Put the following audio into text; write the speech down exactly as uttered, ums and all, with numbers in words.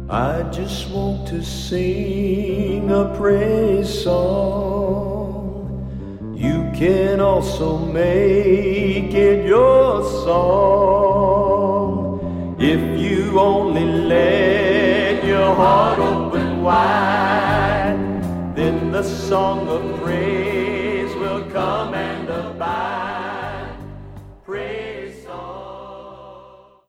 I just want to sing a praise song. You can also make it your song. If you only let your heart open wide, then the song of praise will come and